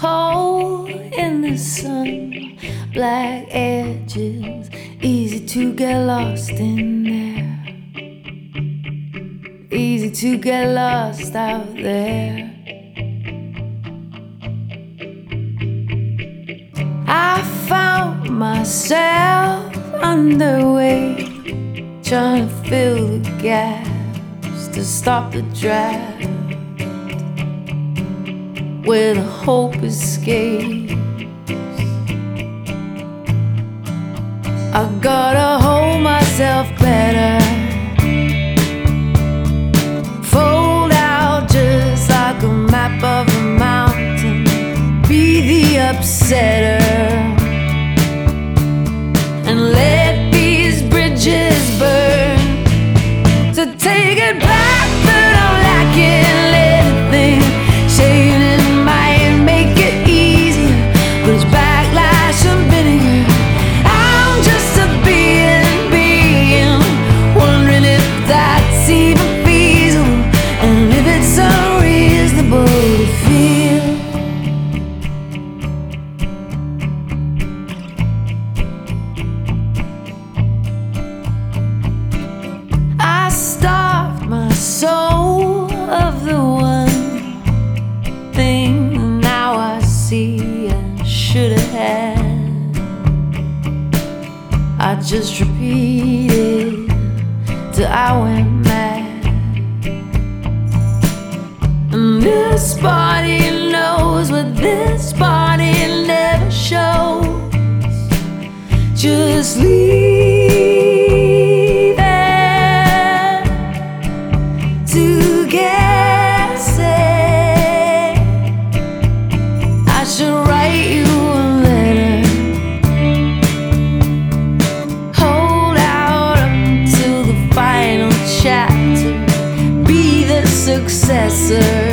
hole in the sun, black edges, easy to get lost in there, easy to get lost out there. I found myself underway, trying to fill the gaps to stop the draft, where the hope escapes. I gotta hold myself better, fold out just like a map of a mountain, be the upsetter, and let these bridges burn. To take it back, but I'm lacking anything, saying it might make it easier, but it's backlash and vinegar. I'm just a being, wondering if that's even feasible, and if it's unreasonable to feel. I starved my soul of the one thing now I see I should have had. I just repeated till I went mad. And this body knows what this body never shows. Just leave it to guess it. I should write you a letter, hold out until the final chapter, be the successor.